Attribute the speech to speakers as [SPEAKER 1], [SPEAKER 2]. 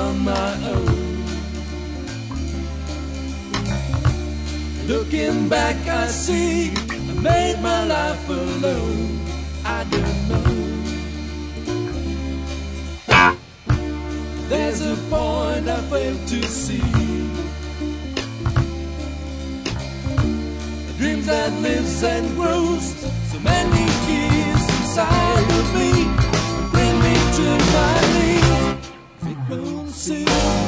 [SPEAKER 1] on my own. Looking back, I see I made my life alone. I don't know. There's a point I fail to see. A dream that lives and grows. So many years inside of me bring me to my knees. Frequency.